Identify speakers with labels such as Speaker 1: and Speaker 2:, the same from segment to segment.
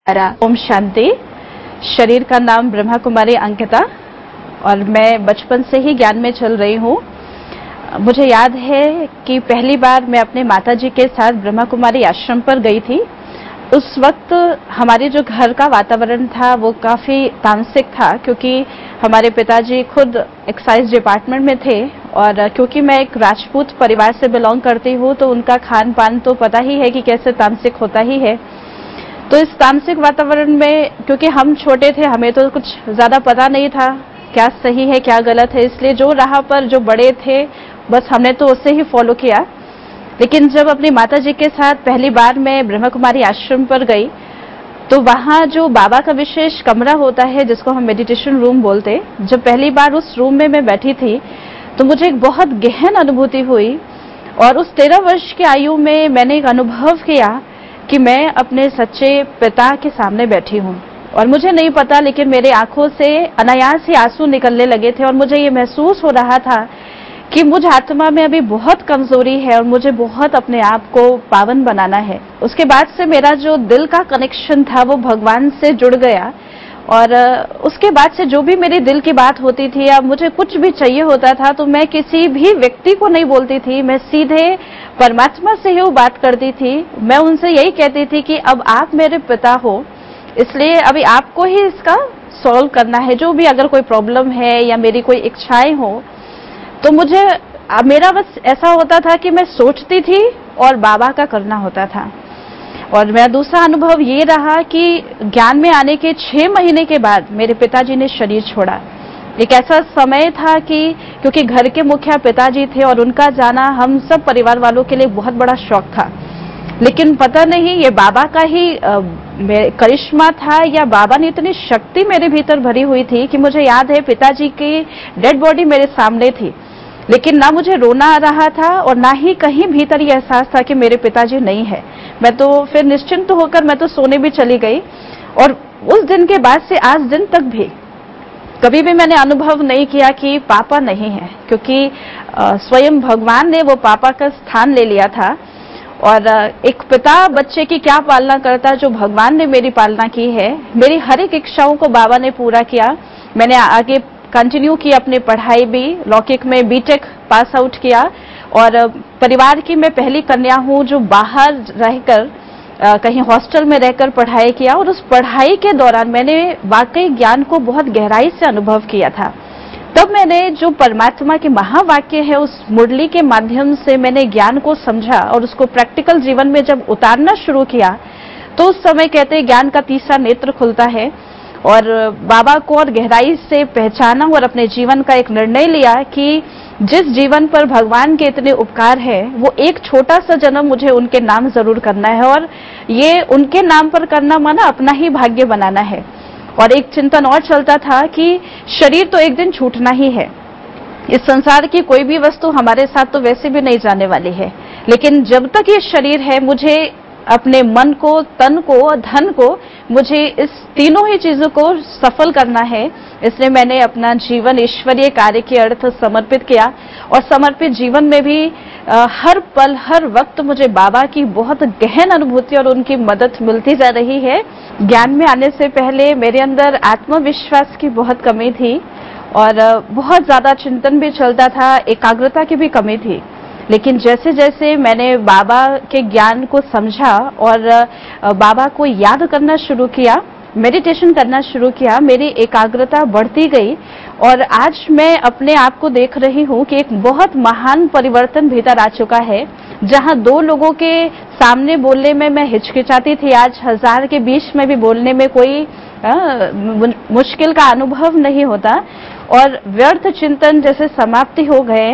Speaker 1: ओम शांति। शरीर का नाम ब्रह्मा कुमारी अंकिता और मैं बचपन से ही ज्ञान में चल रही हूँ। मुझे याद है कि पहली बार मैं अपने माताजी के साथ ब्रह्मा कुमारी आश्रम पर गई थी। उस वक्त हमारे जो घर का वातावरण था वो काफी तामसिक था, क्योंकि हमारे पिताजी खुद एक्साइज डिपार्टमेंट में थे और क्योंकि मैं एक राजपूत परिवार से बिलोंग करती हूँ तो उनका खान पान तो पता ही है कि कैसे तामसिक होता ही है। तो इस तामसिक वातावरण में क्योंकि हम छोटे थे, हमें तो कुछ ज्यादा पता नहीं था क्या सही है क्या गलत है, इसलिए जो राह पर जो बड़े थे बस हमने तो उससे ही फॉलो किया। लेकिन जब अपनी माताजी के साथ पहली बार मैं ब्रह्मा कुमारी आश्रम पर गई तो वहां जो बाबा का विशेष कमरा होता है जिसको हम मेडिटेशन रूम बोलते, जब पहली बार उस रूम में मैं बैठी थी तो मुझे एक बहुत गहन अनुभूति हुई। और उस 13 वर्ष की आयु में मैंने एक अनुभव किया कि मैं अपने सच्चे पिता के सामने बैठी हूँ और मुझे नहीं पता, लेकिन मेरे आंखों से अनायास ही आंसू निकलने लगे थे और मुझे ये महसूस हो रहा था कि मुझ आत्मा में अभी बहुत कमजोरी है और मुझे बहुत अपने आप को पावन बनाना है। उसके बाद से मेरा जो दिल का कनेक्शन था वो भगवान से जुड़ गया और उसके बाद से जो भी मेरे दिल की बात होती थी या मुझे कुछ भी चाहिए होता था तो मैं किसी भी व्यक्ति को नहीं बोलती थी, मैं सीधे परमात्मा से ही वो बात करती थी। मैं उनसे यही कहती थी कि अब आप मेरे पिता हो, इसलिए अभी आपको ही इसका सॉल्व करना है। जो भी अगर कोई प्रॉब्लम है या मेरी कोई इच्छाएं हो तो मुझे मेरा बस ऐसा होता था कि मैं सोचती थी और बाबा का करना होता था। और मेरा दूसरा अनुभव ये रहा कि ज्ञान में आने के 6 महीने के बाद मेरे पिताजी ने शरीर छोड़ा। एक ऐसा समय था कि क्योंकि घर के मुखिया पिताजी थे और उनका जाना हम सब परिवार वालों के लिए बहुत बड़ा शौक था, लेकिन पता नहीं ये बाबा का ही करिश्मा था या बाबा ने इतनी शक्ति मेरे भीतर भरी हुई थी कि मुझे याद है पिताजी की डेड बॉडी मेरे सामने थी, लेकिन ना मुझे रोना आ रहा था और ना ही कहीं भीतर ये एहसास था कि मेरे पिताजी नहीं है। मैं तो फिर निश्चिंत होकर मैं तो सोने भी चली गई। और उस दिन के बाद से आज दिन तक भी कभी भी मैंने अनुभव नहीं किया कि पापा नहीं है, क्योंकि स्वयं भगवान ने वो पापा का स्थान ले लिया था। और एक पिता बच्चे की क्या पालना करता, जो भगवान ने मेरी पालना की है। मेरी हर एक इच्छाओं को बाबा ने पूरा किया। मैंने आगे कंटिन्यू की अपनी पढ़ाई भी, लौकिक में बीटेक पास आउट किया और परिवार की मैं पहली कन्या हूं जो बाहर रहकर कहीं हॉस्टल में रहकर पढ़ाई किया। और उस पढ़ाई के दौरान मैंने वाकई ज्ञान को बहुत गहराई से अनुभव किया था। तब मैंने जो परमात्मा के महावाक्य है उस मुरली के माध्यम से मैंने ज्ञान को समझा और उसको प्रैक्टिकल जीवन में जब उतारना शुरू किया तो उस समय कहते ज्ञान का तीसरा नेत्र खुलता है और बाबा को और गहराई से पहचाना और अपने जीवन का एक निर्णय लिया कि जिस जीवन पर भगवान के इतने उपकार है वो एक छोटा सा जन्म मुझे उनके नाम जरूर करना है और ये उनके नाम पर करना माना अपना ही भाग्य बनाना है। और एक चिंतन और चलता था कि शरीर तो एक दिन छूटना ही है, इस संसार की कोई भी वस्तु हमारे साथ तो वैसे भी नहीं जाने वाली है, लेकिन जब तक ये शरीर है मुझे अपने मन को, तन को, धन को, मुझे इस तीनों ही चीजों को सफल करना है। इसलिए मैंने अपना जीवन ईश्वरीय कार्य के अर्थ समर्पित किया और समर्पित जीवन में भी हर पल हर वक्त मुझे बाबा की बहुत गहन अनुभूति और उनकी मदद मिलती जा रही है। ज्ञान में आने से पहले मेरे अंदर आत्मविश्वास की बहुत कमी थी और बहुत ज्यादा चिंतन भी चलता था, एकाग्रता की भी कमी थी। लेकिन जैसे जैसे मैंने बाबा के ज्ञान को समझा और बाबा को याद करना शुरू किया, मेडिटेशन करना शुरू किया, मेरी एकाग्रता बढ़ती गई और आज मैं अपने आप को देख रही हूँ कि एक बहुत महान परिवर्तन भीतर आ चुका है। जहाँ 2 लोगों के सामने बोलने में मैं हिचकिचाती थी, आज 1000 के बीच में भी बोलने में कोई मुश्किल का अनुभव नहीं होता और व्यर्थ चिंतन जैसे समाप्ति हो गए।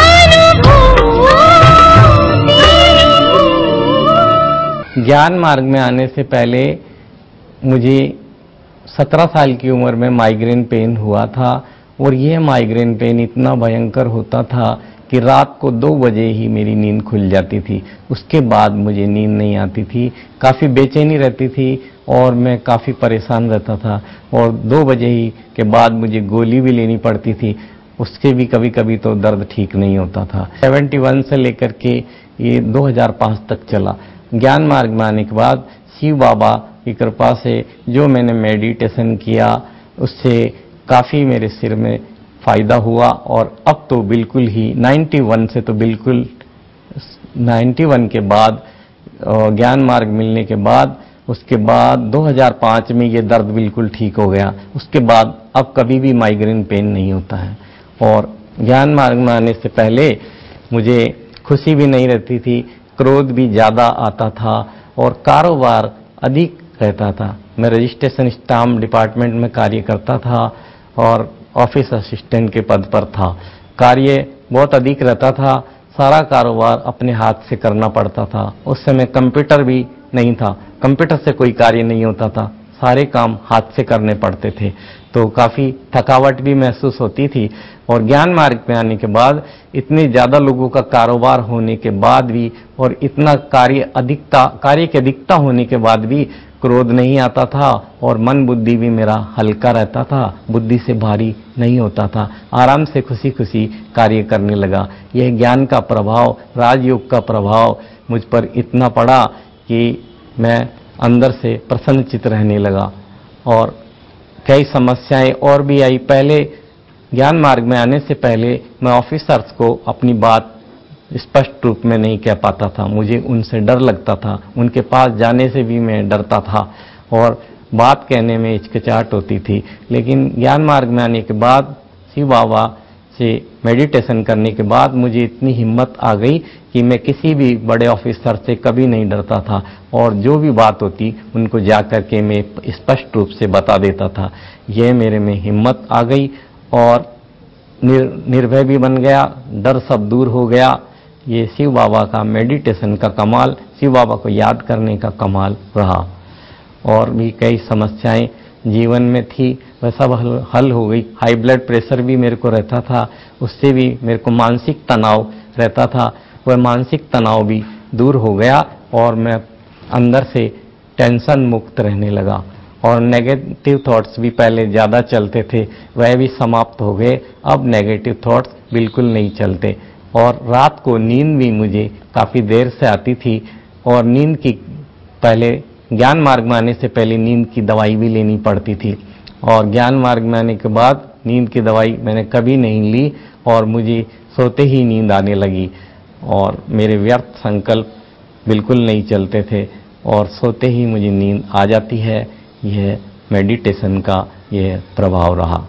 Speaker 2: ज्ञान मार्ग में आने से पहले मुझे 17 साल की उम्र में माइग्रेन पेन हुआ था और यह माइग्रेन पेन इतना भयंकर होता था कि रात को 2 बजे ही मेरी नींद खुल जाती थी। उसके बाद मुझे नींद नहीं आती थी, काफ़ी बेचैनी रहती थी और मैं काफ़ी परेशान रहता था और 2 बजे ही के बाद मुझे गोली भी लेनी पड़ती थी, उसके भी कभी कभी तो दर्द ठीक नहीं होता था। 71 से लेकर के ये 2005 तक चला। ज्ञान मार्ग में आने के बाद शिव बाबा की कृपा से जो मैंने मेडिटेशन किया उससे काफ़ी मेरे सिर में फ़ायदा हुआ। और अब तो बिल्कुल ही 91 से तो बिल्कुल 91 के बाद ज्ञान मार्ग मिलने के बाद, उसके बाद 2005 में ये दर्द बिल्कुल ठीक हो गया। उसके बाद अब कभी भी माइग्रेन पेन नहीं होता है। और ज्ञान मार्ग में आने से पहले मुझे खुशी भी नहीं रहती थी, क्रोध भी ज़्यादा आता था और कारोबार अधिक रहता था। मैं रजिस्ट्रेशन स्टाम्प डिपार्टमेंट में कार्य करता था और ऑफिस असिस्टेंट के पद पर था। कार्य बहुत अधिक रहता था, सारा कारोबार अपने हाथ से करना पड़ता था। उस समय कंप्यूटर भी नहीं था, कंप्यूटर से कोई कार्य नहीं होता था, सारे काम हाथ से करने पड़ते थे, तो काफ़ी थकावट भी महसूस होती थी। और ज्ञान मार्ग में आने के बाद इतने ज़्यादा लोगों का कारोबार होने के बाद भी और इतना कार्य की अधिकता होने के बाद भी क्रोध नहीं आता था और मन बुद्धि भी मेरा हल्का रहता था, बुद्धि से भारी नहीं होता था, आराम से खुशी खुशी कार्य करने लगा। यह ज्ञान का प्रभाव, राजयोग का प्रभाव मुझ पर इतना पड़ा कि मैं अंदर से प्रसन्नचित्त रहने लगा। और कई समस्याएं और भी आई। पहले ज्ञान मार्ग में आने से पहले मैं ऑफिसर्स को अपनी बात स्पष्ट रूप में नहीं कह पाता था, मुझे उनसे डर लगता था, उनके पास जाने से भी मैं डरता था और बात कहने में हिचकिचाहट होती थी। लेकिन ज्ञान मार्ग में आने के बाद, शिव बाबा से मेडिटेशन करने के बाद मुझे इतनी हिम्मत आ गई कि मैं किसी भी बड़े ऑफिसर से कभी नहीं डरता था और जो भी बात होती उनको जा कर के मैं स्पष्ट रूप से बता देता था। यह मेरे में हिम्मत आ गई और निर्भय भी बन गया, डर सब दूर हो गया। ये शिव बाबा का मेडिटेशन का कमाल, शिव बाबा को याद करने का कमाल रहा। और भी कई समस्याएं जीवन में थी, वह सब हल हो गई। हाई ब्लड प्रेशर भी मेरे को रहता था, उससे भी मेरे को मानसिक तनाव रहता था, वह मानसिक तनाव भी दूर हो गया और मैं अंदर से टेंशन मुक्त रहने लगा। और नेगेटिव थॉट्स भी पहले ज़्यादा चलते थे, वह भी समाप्त हो गए। अब नेगेटिव थॉट्स बिल्कुल नहीं चलते और रात को नींद भी मुझे काफ़ी देर से आती थी। और नींद की पहले ज्ञान मार्ग में आने से पहले नींद की दवाई भी लेनी पड़ती थी और ज्ञान मार्ग में आने के बाद नींद की दवाई मैंने कभी नहीं ली और मुझे सोते ही नींद आने लगी और मेरे व्यर्थ संकल्प बिल्कुल नहीं चलते थे और सोते ही मुझे नींद आ जाती है। यह मेडिटेशन का यह प्रभाव रहा।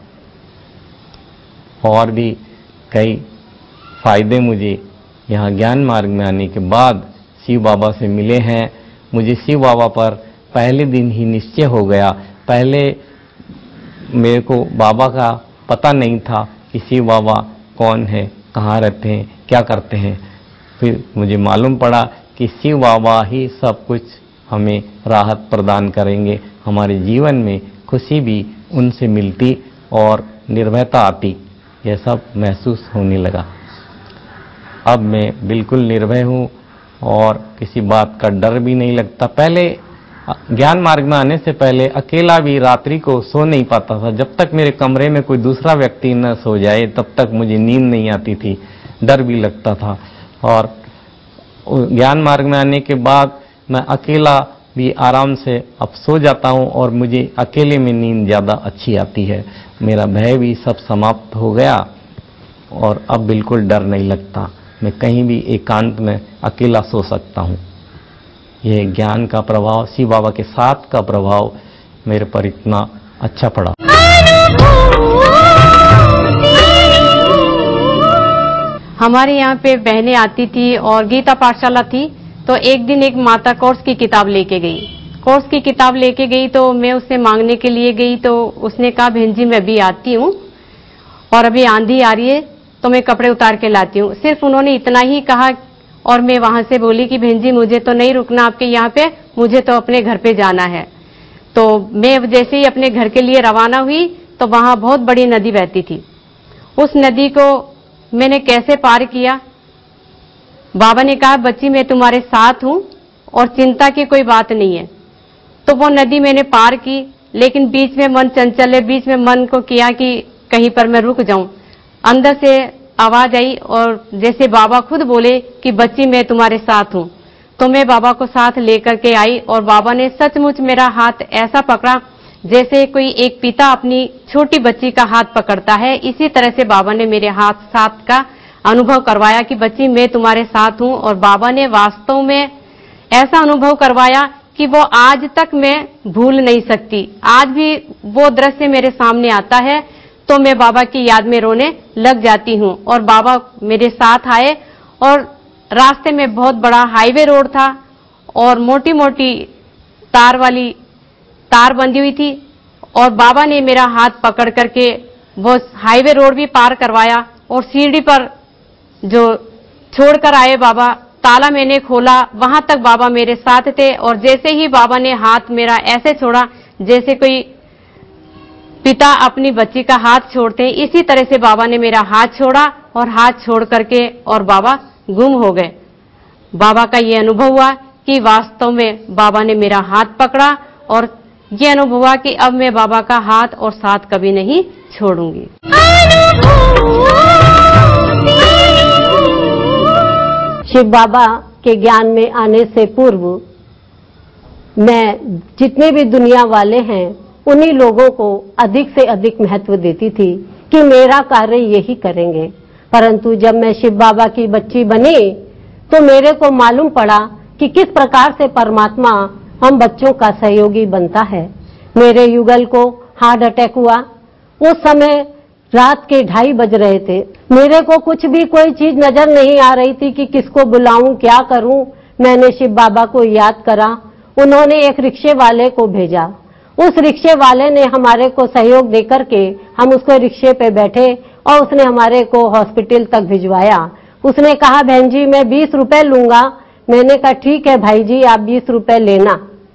Speaker 2: और भी कई फायदे मुझे यहाँ ज्ञान मार्ग में आने के बाद शिव बाबा से मिले हैं। मुझे शिव बाबा पर पहले दिन ही निश्चय हो गया। पहले मेरे को बाबा का पता नहीं था कि शिव बाबा कौन है, कहाँ रहते हैं, क्या करते हैं। फिर मुझे मालूम पड़ा कि शिव बाबा ही सब कुछ हमें राहत प्रदान करेंगे, हमारे जीवन में खुशी भी उनसे मिलती और निर्भयता आती। यह सब महसूस होने लगा। अब मैं बिल्कुल निर्भय हूँ और किसी बात का डर भी नहीं लगता। पहले ज्ञान मार्ग में आने से पहले अकेला भी रात्रि को सो नहीं पाता था। जब तक मेरे कमरे में कोई दूसरा व्यक्ति न सो जाए तब तक मुझे नींद नहीं आती थी, डर भी लगता था। और ज्ञान मार्ग में आने के बाद मैं अकेला भी आराम से अब सो जाता हूँ और मुझे अकेले में नींद ज़्यादा अच्छी आती है। मेरा भय भी सब समाप्त हो गया और अब बिल्कुल डर नहीं लगता। मैं कहीं भी एकांत में अकेला सो सकता हूँ। यह ज्ञान का प्रभाव, शिव बाबा के साथ का प्रभाव मेरे पर इतना अच्छा पड़ा।
Speaker 3: हमारे यहाँ पे बहनें आती थी और गीता पाठशाला थी, तो एक दिन एक माता कोर्स की किताब लेके गई। कोर्स की किताब लेके गई तो मैं उससे मांगने के लिए गई तो उसने कहा बहन जी मैं भी आती हूँ और अभी आंधी आ रही है तो मैं कपड़े उतार के लाती हूँ। सिर्फ उन्होंने इतना ही कहा और मैं वहां से बोली कि बहन जी मुझे तो नहीं रुकना आपके यहाँ पे, मुझे तो अपने घर पे जाना है। तो मैं जैसे ही अपने घर के लिए रवाना हुई तो वहां बहुत बड़ी नदी बहती थी। उस नदी को मैंने कैसे पार किया, बाबा ने कहा बच्ची मैं तुम्हारे साथ हूं और चिंता की कोई बात नहीं है। तो वो नदी मैंने पार की, लेकिन बीच में मन चंचल है, बीच में मन को किया कि कहीं पर मैं रुक जाऊं। अंदर से आवाज आई और जैसे बाबा खुद बोले कि बच्ची मैं तुम्हारे साथ हूं। तो मैं बाबा को साथ लेकर के आई और बाबा ने सचमुच मेरा हाथ ऐसा पकड़ा जैसे कोई एक पिता अपनी छोटी बच्ची का हाथ पकड़ता है। इसी तरह से बाबा ने मेरे साथ का अनुभव करवाया कि बच्ची मैं तुम्हारे साथ हूं। और बाबा ने वास्तव में ऐसा अनुभव करवाया कि वो आज तक मैं भूल नहीं सकती। आज भी वो दृश्य मेरे सामने आता है तो मैं बाबा की याद में रोने लग जाती हूँ। और बाबा मेरे साथ आए और रास्ते में बहुत बड़ा हाईवे रोड था और मोटी मोटी तार बंधी हुई थी और बाबा ने मेरा हाथ पकड़ करके वो हाईवे रोड भी पार करवाया और सीढ़ी पर जो छोड़कर आए बाबा, ताला मैंने खोला, वहां तक बाबा मेरे साथ थे। और जैसे ही बाबा ने हाथ मेरा ऐसे छोड़ा जैसे कोई पिता अपनी बच्ची का हाथ छोड़ते हैं, इसी तरह से बाबा ने मेरा हाथ छोड़ा और हाथ छोड़ करके और बाबा गुम हो गए। बाबा का ये अनुभव हुआ कि वास्तव में बाबा ने मेरा हाथ पकड़ा और ये अनुभव हुआ कि अब मैं बाबा का हाथ और साथ कभी नहीं छोड़ूंगी।
Speaker 4: शिव बाबा के ज्ञान में आने से पूर्व मैं जितने भी दुनिया वाले हैं उन्हीं लोगों को अधिक से अधिक महत्व देती थी कि मेरा कार्य यही करेंगे। परंतु जब मैं शिव बाबा की बच्ची बनी तो मेरे को मालूम पड़ा कि किस प्रकार से परमात्मा हम बच्चों का सहयोगी बनता है। मेरे युगल को हार्ट अटैक हुआ। उस समय रात के 2:30 बज रहे थे। मेरे को कुछ भी कोई चीज नजर नहीं आ रही थी कि किसको बुलाऊं, क्या करूं। मैंने शिव बाबा को याद करा। उन्होंने एक रिक्शे वाले को भेजा। उस रिक्शे वाले ने हमारे को सहयोग देकर के हम उसको रिक्शे पे बैठे और उसने हमारे को हॉस्पिटल तक भिजवाया। उसने कहा बहन जी मैं 20 रुपए लूंगा। मैंने कहा ठीक है भाई जी आप 20 रुपए लेना।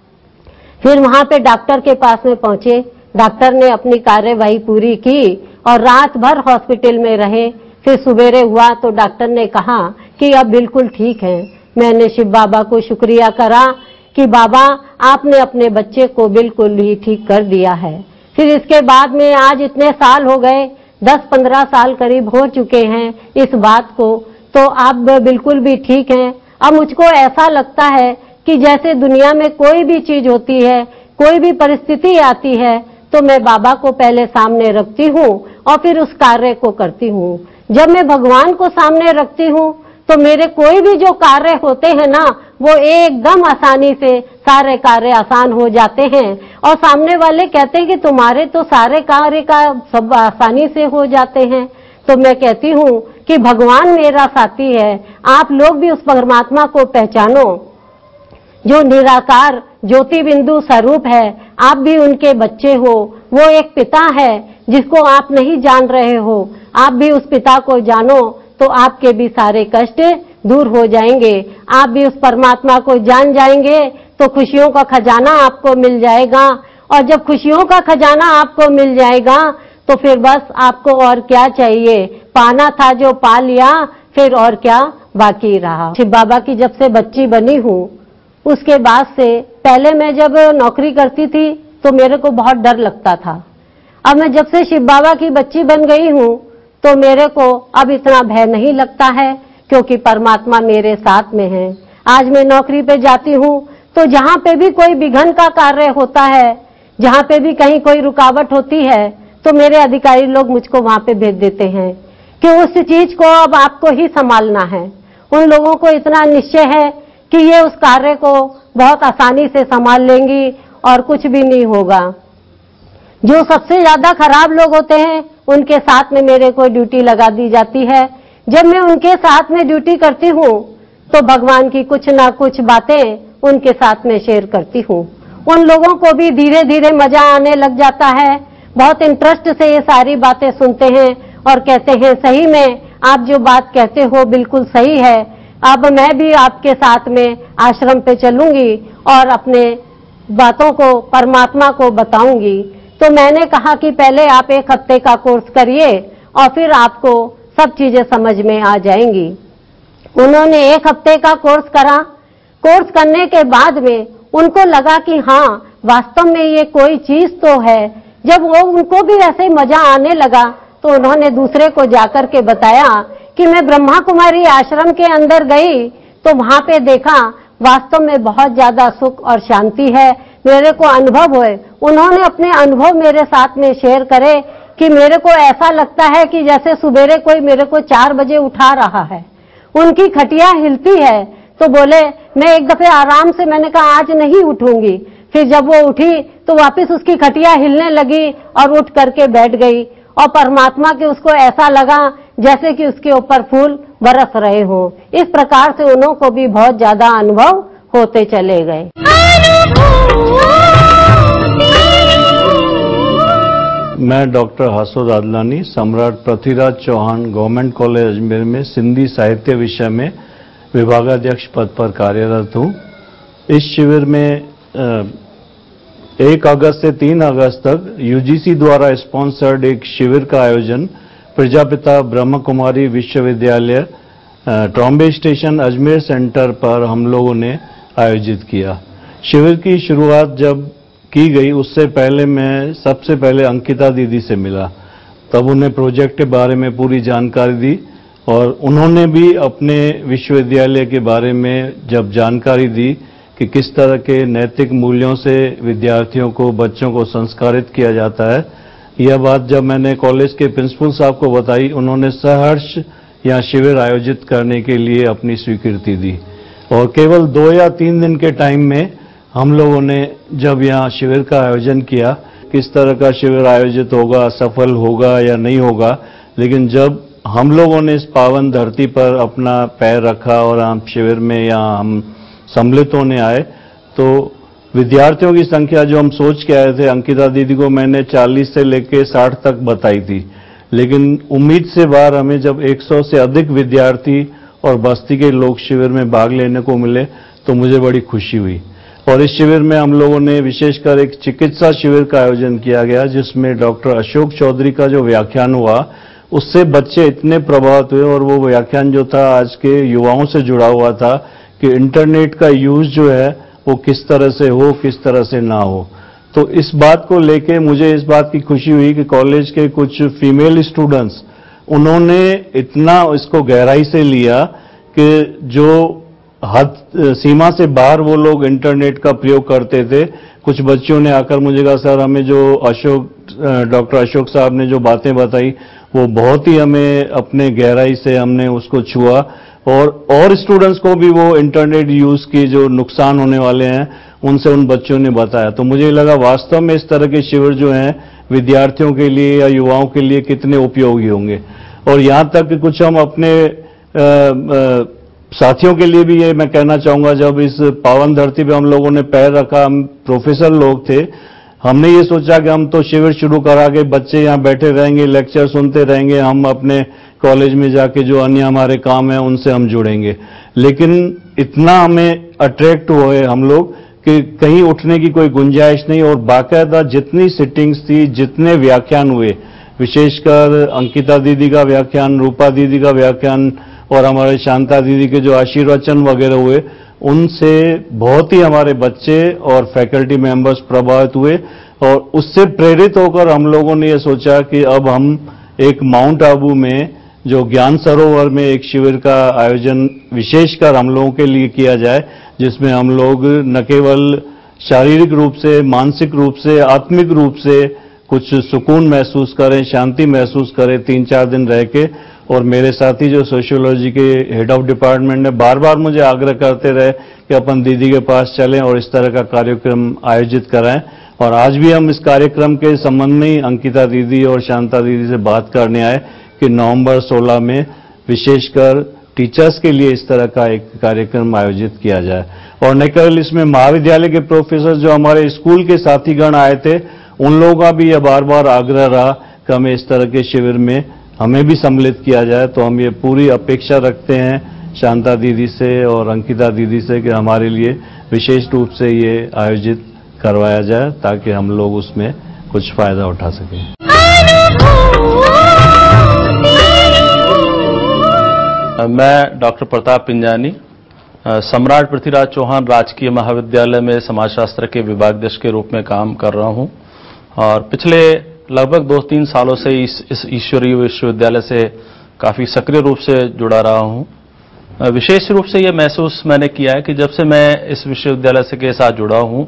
Speaker 4: फिर वहां पे डॉक्टर के पास में पहुंचे। डॉक्टर ने अपनी कार्यवाही पूरी की और रात भर हॉस्पिटल में रहे। फिर सवेरे हुआ तो डॉक्टर ने कहा कि अब बिल्कुल ठीक है। मैंने शिव बाबा को शुक्रिया करा कि बाबा आपने अपने बच्चे को बिल्कुल ही ठीक कर दिया है। फिर इसके बाद में आज इतने साल हो गए, 10-15 साल करीब हो चुके हैं इस बात को, तो आप बिल्कुल भी ठीक हैं। अब मुझको ऐसा लगता है कि जैसे दुनिया में कोई भी चीज होती है, कोई भी परिस्थिति आती है तो मैं बाबा को पहले सामने रखती हूँ और फिर उस कार्य को करती हूँ। जब मैं भगवान को सामने रखती हूँ तो मेरे कोई भी जो कार्य होते हैं ना वो एकदम आसानी से सारे कार्य आसान हो जाते हैं। और सामने वाले कहते हैं कि तुम्हारे तो सारे कार्य का सब आसानी से हो जाते हैं। तो मैं कहती हूँ कि भगवान मेरा साथी है। आप लोग भी उस परमात्मा को पहचानो जो निराकार ज्योति बिंदु स्वरूप है। आप भी उनके बच्चे हो। वो एक पिता है जिसको आप नहीं जान रहे हो। आप भी उस पिता को जानो तो आपके भी सारे कष्ट दूर हो जाएंगे। आप भी उस परमात्मा को जान जाएंगे तो खुशियों का खजाना आपको मिल जाएगा। और जब खुशियों का खजाना आपको मिल जाएगा तो फिर बस आपको और क्या चाहिए। पाना था जो पा लिया, फिर और क्या बाकी रहा। शिव बाबा की जब से बच्ची बनी हूँ उसके बाद से, पहले मैं जब नौकरी करती थी तो मेरे को बहुत डर लगता था। अब मैं जब से शिव बाबा की बच्ची बन गई हूँ तो मेरे को अब इतना भय नहीं लगता है क्योंकि परमात्मा मेरे साथ में है। आज मैं नौकरी पे जाती हूँ तो जहाँ पे भी कोई विघ्न का कार्य होता है, जहाँ पे भी कहीं कोई रुकावट होती है तो मेरे अधिकारी लोग मुझको वहां पे भेज देते हैं कि उस चीज को अब आपको ही संभालना है। उन लोगों को इतना निश्चय है कि ये उस कार्य को बहुत आसानी से संभाल लेंगी और कुछ भी नहीं होगा। जो सबसे ज्यादा खराब लोग होते हैं उनके साथ में मेरे को ड्यूटी लगा दी जाती है। जब मैं उनके साथ में ड्यूटी करती हूँ तो भगवान की कुछ ना कुछ बातें उनके साथ में शेयर करती हूँ। उन लोगों को भी धीरे धीरे मजा आने लग जाता है। बहुत इंटरेस्ट से ये सारी बातें सुनते हैं और कहते हैं सही में आप जो बात कहते हो बिल्कुल सही है। अब मैं भी आपके साथ में आश्रम पे चलूंगी और अपने बातों को परमात्मा को बताऊंगी। तो मैंने कहा कि पहले आप 1 हफ्ते का कोर्स करिए और फिर आपको सब चीजें समझ में आ जाएंगी। उन्होंने 1 हफ्ते का कोर्स करा। कोर्स करने के बाद में उनको लगा कि हाँ वास्तव में ये कोई चीज तो है। जब वो उनको भी ऐसे मजा आने लगा तो उन्होंने दूसरे को जाकर के बताया कि मैं ब्रह्मा कुमारी आश्रम के अंदर गई तो वहां पे देखा वास्तव में बहुत ज्यादा सुख और शांति है। मेरे को अनुभव हुए, उन्होंने अपने अनुभव मेरे साथ में शेयर करे कि मेरे को ऐसा लगता है कि जैसे सुबेरे कोई मेरे को 4 बजे उठा रहा है, उनकी खटिया हिलती है। तो बोले, मैं एक दफे आराम से मैंने कहा आज नहीं उठूंगी, फिर जब वो उठी तो वापस उसकी खटिया हिलने लगी और उठ करके बैठ गई, और परमात्मा के उसको ऐसा लगा जैसे कि उसके ऊपर फूल बरस रहे हो। इस प्रकार से उन्हों को भी बहुत ज्यादा अनुभव होते चले गए।
Speaker 5: मैं doctor Haso Dadlani, Samrat Prithviraj Chauhan government college Ajmer में सिंधी साहित्य विषय में विभागाध्यक्ष पद पर कार्यरत हूँ। इस शिविर में 1 अगस्त से 3 अगस्त तक यूजीसी द्वारा स्पॉन्सर्ड एक शिविर का आयोजन प्रजापिता ब्रह्म कुमारी विश्वविद्यालय ट्रॉम्बे स्टेशन अजमेर सेंटर पर हम लोगों ने आयोजित किया। शिविर की शुरुआत जब की गई उससे पहले मैं सबसे पहले अंकिता दीदी से मिला, तब उन्हें प्रोजेक्ट के बारे में पूरी जानकारी दी और उन्होंने भी अपने विश्वविद्यालय के बारे में जब जानकारी दी कि किस तरह के नैतिक मूल्यों से विद्यार्थियों को, बच्चों को संस्कारित किया जाता है, यह बात जब मैंने कॉलेज के प्रिंसिपल साहब को बताई, उन्होंने सहर्ष यहाँ शिविर आयोजित करने के लिए अपनी स्वीकृति दी। और केवल 2 या 3 दिन के टाइम में हम लोगों ने जब यहाँ शिविर का आयोजन किया, किस तरह का शिविर आयोजित होगा, सफल होगा या नहीं होगा, लेकिन जब हम लोगों ने इस पावन धरती पर अपना पैर रखा और हम शिविर में यहाँ हम सम्मिलित होने आए, तो विद्यार्थियों की संख्या जो हम सोच के आए थे, अंकिता दीदी को मैंने 40 से लेकर 60 तक बताई थी, लेकिन उम्मीद से बाहर हमें जब 100 से अधिक विद्यार्थी और बस्ती के लोग शिविर में भाग लेने को मिले तो मुझे बड़ी खुशी हुई। और इस शिविर में हम लोगों ने विशेषकर एक चिकित्सा शिविर का आयोजन किया गया, जिसमें डॉक्टर अशोक चौधरी का जो व्याख्यान हुआ उससे बच्चे इतने प्रभावित हुए, और वो व्याख्यान जो था आज के युवाओं से जुड़ा हुआ था कि इंटरनेट का यूज जो है वो किस तरह से हो, किस तरह से ना हो। तो इस बात को लेके मुझे इस बात की खुशी हुई कि कॉलेज के कुछ फीमेल स्टूडेंट्स, उन्होंने इतना इसको गहराई से लिया कि जो हद सीमा से बाहर वो लोग इंटरनेट का प्रयोग करते थे। कुछ बच्चों ने आकर मुझे कहा, सर हमें जो डॉक्टर अशोक साहब ने जो बातें बताई वो बहुत ही हमें अपने गहराई से हमने उसको छुआ, और स्टूडेंट्स को भी वो इंटरनेट यूज की जो नुकसान होने वाले हैं उनसे उन बच्चों ने बताया। तो मुझे लगा वास्तव में इस तरह के शिविर जो हैं विद्यार्थियों के लिए या युवाओं के लिए कितने उपयोगी होंगे। और यहाँ तक कि कुछ हम अपने साथियों के लिए भी ये मैं कहना चाहूंगा, जब इस पावन धरती पे हम लोगों ने पैर रखा, हम प्रोफेसर लोग थे, हमने ये सोचा कि हम तो शिविर शुरू करा के बच्चे यहाँ बैठे रहेंगे, लेक्चर सुनते रहेंगे, हम अपने कॉलेज में जाके जो अन्य हमारे काम है उनसे हम जुड़ेंगे। लेकिन इतना हमें अट्रैक्ट हुए हम लोग कि कहीं उठने की कोई गुंजाइश नहीं, और बाकायदा जितनी सिटिंग्स थी, जितने व्याख्यान हुए, विशेषकर अंकिता दीदी का व्याख्यान, रूपा दीदी का व्याख्यान और हमारे शांता दीदी के जो आशीर्वचन वगैरह हुए, उनसे बहुत ही हमारे बच्चे और फैकल्टी मेंबर्स प्रभावित हुए। और उससे प्रेरित होकर हम लोगों ने ये सोचा कि अब हम एक माउंट आबू में जो ज्ञान सरोवर में एक शिविर का आयोजन विशेषकर हम लोगों के लिए किया जाए, जिसमें हम लोग न केवल शारीरिक रूप से, मानसिक रूप से, आत्मिक रूप से कुछ सुकून महसूस करें, शांति महसूस करें 3-4 दिन रह के। और मेरे साथी जो सोशियोलॉजी के हेड ऑफ डिपार्टमेंट है, बार बार मुझे आग्रह करते रहे कि अपन दीदी के पास चलें और इस तरह का कार्यक्रम आयोजित कराएं। और आज भी हम इस कार्यक्रम के संबंध में अंकिता दीदी और शांता दीदी से बात करने आए कि नवंबर 16 में विशेषकर टीचर्स के लिए इस तरह का एक कार्यक्रम आयोजित किया जाए। और न केवल इसमें महाविद्यालय के प्रोफेसर जो हमारे स्कूल के साथीगण आए थे, उन लोगों का भी यह बार बार आग्रह रहा कि हमें इस तरह के शिविर में हमें भी सम्मिलित किया जाए। तो हम ये पूरी अपेक्षा रखते हैं शांता दीदी से और अंकिता दीदी से कि हमारे लिए विशेष रूप से ये आयोजित करवाया जाए ताकि हम लोग उसमें कुछ फायदा उठा सकें।
Speaker 6: मैं डॉक्टर प्रताप पिंजानी, सम्राट पृथ्वीराज चौहान राजकीय महाविद्यालय में समाजशास्त्र के विभागाध्यक्ष के रूप में काम कर रहा हूं, और पिछले लगभग 2-3 सालों से इस ईश्वरीय विश्वविद्यालय से काफी सक्रिय रूप से जुड़ा रहा हूं। विशेष रूप से ये महसूस मैंने किया है कि जब से मैं इस विश्वविद्यालय से के साथ जुड़ा हूं,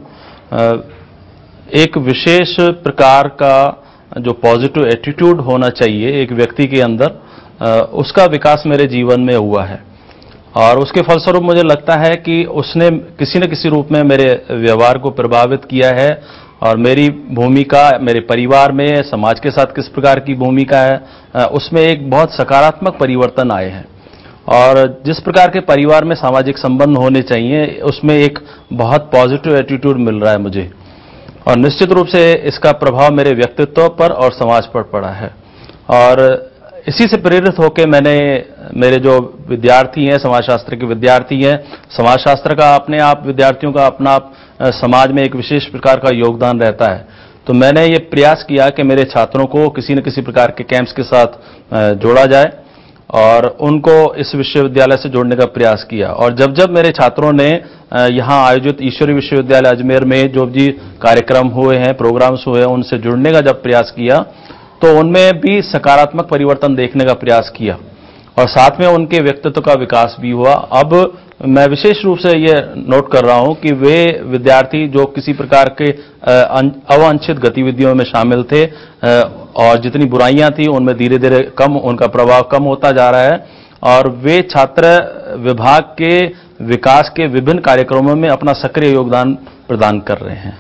Speaker 6: एक विशेष प्रकार का जो पॉजिटिव एटीट्यूड होना चाहिए एक व्यक्ति के अंदर, उसका विकास मेरे जीवन में हुआ है। और उसके फलस्वरूप मुझे लगता है कि उसने किसी न किसी रूप में मेरे व्यवहार को प्रभावित किया है और मेरी भूमिका मेरे परिवार में, समाज के साथ किस प्रकार की भूमिका है, उसमें एक बहुत सकारात्मक परिवर्तन आए हैं। और जिस प्रकार के परिवार में सामाजिक संबंध होने चाहिए, उसमें एक बहुत पॉजिटिव एटीट्यूड मिल रहा है मुझे। और निश्चित रूप से इसका प्रभाव मेरे व्यक्तित्व पर और समाज पर पड़ा है। और इसी से प्रेरित होकर मैंने, मेरे जो विद्यार्थी हैं, समाजशास्त्र के विद्यार्थी हैं, समाजशास्त्र का अपने आप विद्यार्थियों का अपना समाज में एक विशेष प्रकार का योगदान रहता है, तो मैंने ये प्रयास किया कि मेरे छात्रों को किसी न किसी प्रकार के कैंप्स के साथ जोड़ा जाए और उनको इस विश्वविद्यालय से जोड़ने का प्रयास किया। और जब जब मेरे छात्रों ने यहाँ आयोजित ईश्वरीय विश्वविद्यालय अजमेर में जो भी कार्यक्रम हुए हैं, प्रोग्राम्स हुए हैं, उनसे जुड़ने का जब प्रयास किया तो उनमें भी सकारात्मक परिवर्तन देखने का प्रयास किया और साथ में उनके व्यक्तित्व का विकास भी हुआ। अब मैं विशेष रूप से ये नोट कर रहा हूं कि वे विद्यार्थी जो किसी प्रकार के अवांछित गतिविधियों में शामिल थे और जितनी बुराइयां थी उनमें धीरे धीरे उनका प्रभाव कम होता जा रहा है और वे छात्र विभाग के विकास के विभिन्न कार्यक्रमों में अपना सक्रिय योगदान प्रदान कर रहे हैं।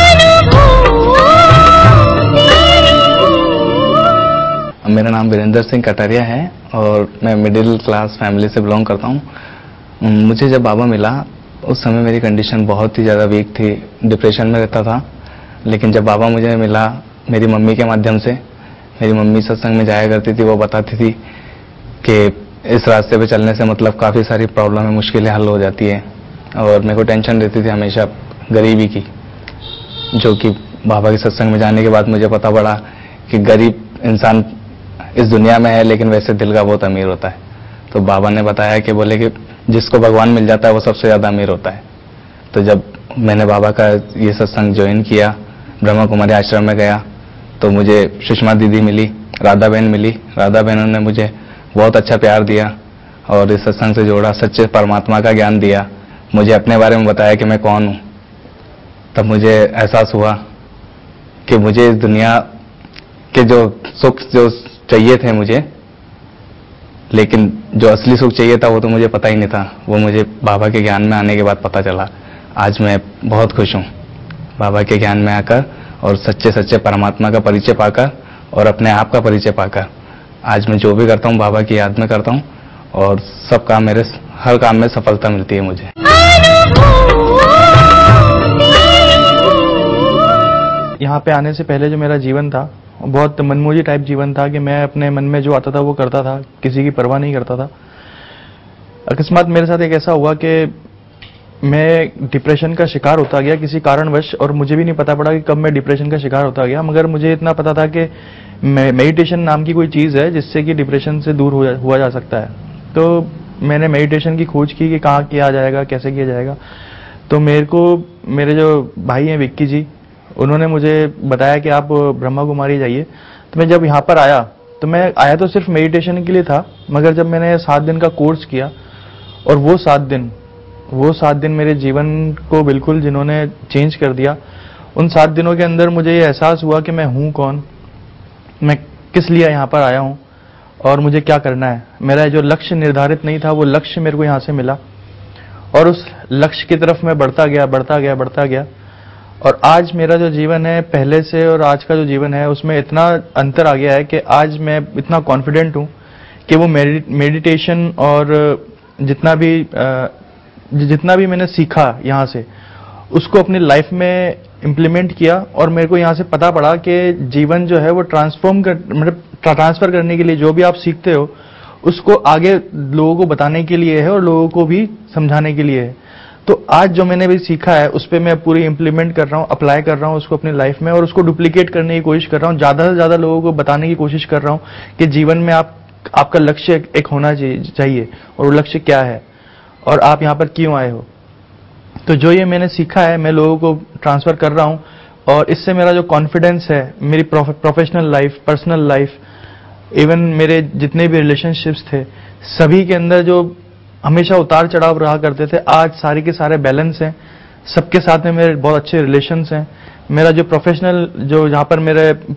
Speaker 7: मेरा नाम वीरेंद्र सिंह कटारिया है और मैं मिडिल क्लास फैमिली से बिलोंग करता हूँ। मुझे जब बाबा मिला उस समय मेरी कंडीशन बहुत ही ज़्यादा वीक थी, डिप्रेशन में रहता था। लेकिन जब बाबा मुझे मिला मेरी मम्मी के माध्यम से, मेरी मम्मी सत्संग में जाया करती थी, वो बताती थी कि इस रास्ते पे चलने से मतलब काफ़ी सारी प्रॉब्लम है, मुश्किलें हल हो जाती है। और मेरे को टेंशन रहती थी हमेशा गरीबी की, जो कि बाबा के सत्संग में जाने के बाद मुझे पता पड़ा कि गरीब इंसान इस दुनिया में है लेकिन वैसे दिल का बहुत अमीर होता है। तो बाबा ने बताया कि बोले कि जिसको भगवान मिल जाता है वो सबसे ज़्यादा अमीर होता है। तो जब मैंने बाबा का ये सत्संग ज्वाइन किया, ब्रह्मा कुमारी आश्रम में गया, तो मुझे सुषमा दीदी मिली, राधा बहन मिली। राधा बहनों ने मुझे बहुत अच्छा प्यार दिया और इस सत्संग से जोड़ा, सच्चे परमात्मा का ज्ञान दिया, मुझे अपने बारे में बताया कि मैं कौन हूँ। तब मुझे एहसास हुआ कि मुझे इस दुनिया के जो सुख जो चाहिए थे मुझे, लेकिन जो असली सुख चाहिए था वो तो मुझे पता ही नहीं था, वो मुझे बाबा के ज्ञान में आने के बाद पता चला। आज मैं बहुत खुश हूँ बाबा के ज्ञान में आकर और सच्चे सच्चे परमात्मा का परिचय पाकर और अपने आप का परिचय पाकर। आज मैं जो भी करता हूँ बाबा की याद में करता हूँ और सब काम हर काम में सफलता मिलती है मुझे।
Speaker 8: यहाँ पे आने से पहले जो मेरा जीवन था बहुत मनमोजी टाइप जीवन था कि मैं अपने मन में जो आता था वो करता था, किसी की परवाह नहीं करता था। अकस्मात मेरे साथ एक ऐसा हुआ कि मैं डिप्रेशन का शिकार होता गया किसी कारणवश, और मुझे भी नहीं पता पड़ा कि कब मैं डिप्रेशन का शिकार होता गया। मगर मुझे इतना पता था कि मेडिटेशन नाम की कोई चीज़ है जिससे कि डिप्रेशन से दूर हुआ जा सकता है। तो मैंने मेडिटेशन की खोज की कि कहाँ किया जाएगा, कैसे किया जाएगा। तो मेरे जो भाई हैं विक्की जी, उन्होंने मुझे बताया कि आप ब्रह्मा कुमारी जाइए। तो मैं जब यहाँ पर आया तो मैं आया तो सिर्फ मेडिटेशन के लिए था, मगर जब मैंने 7 दिन का कोर्स किया और वो 7 दिन मेरे जीवन को बिल्कुल जिन्होंने चेंज कर दिया। उन 7 दिनों के अंदर मुझे ये एहसास हुआ कि मैं हूँ कौन, मैं किस लिए यहाँ पर आया हूँ और मुझे क्या करना है। मेरा जो लक्ष्य निर्धारित नहीं था वो लक्ष्य मेरे को यहाँ से मिला और उस लक्ष्य की तरफ मैं बढ़ता गया। और आज मेरा जो जीवन है पहले से और आज का जो जीवन है उसमें इतना अंतर आ गया है कि आज मैं इतना कॉन्फिडेंट हूँ कि वो मेडिटेशन और जितना भी मैंने सीखा यहाँ से उसको अपनी लाइफ में इम्प्लीमेंट किया। और मेरे को यहाँ से पता पड़ा कि जीवन जो है वो ट्रांसफर करने के लिए जो भी आप सीखते हो उसको आगे लोगों को बताने के लिए है और लोगों को भी समझाने के लिए है। तो आज जो मैंने भी सीखा है उस पर मैं पूरी इम्प्लीमेंट कर रहा हूँ, अप्लाई कर रहा हूँ उसको अपनी लाइफ में और उसको डुप्लीकेट करने की कोशिश कर रहा हूँ। ज़्यादा से ज़्यादा लोगों को बताने की कोशिश कर रहा हूँ कि जीवन में आपका लक्ष्य एक होना चाहिए और वो लक्ष्य क्या है और आप यहाँ पर क्यों आए हो। तो जो ये मैंने सीखा है मैं लोगों को ट्रांसफर कर रहा हूँ और इससे मेरा जो कॉन्फिडेंस है, मेरी professional life, personal life, even मेरे जितने भी रिलेशनशिप्स थे सभी के अंदर जो हमेशा उतार चढ़ाव रहा करते थे। आज सारे के सारे बैलेंस हैं, सबके साथ में मेरे बहुत अच्छे रिलेशंस हैं। मेरा जो प्रोफेशनल जो जहाँ पर मेरे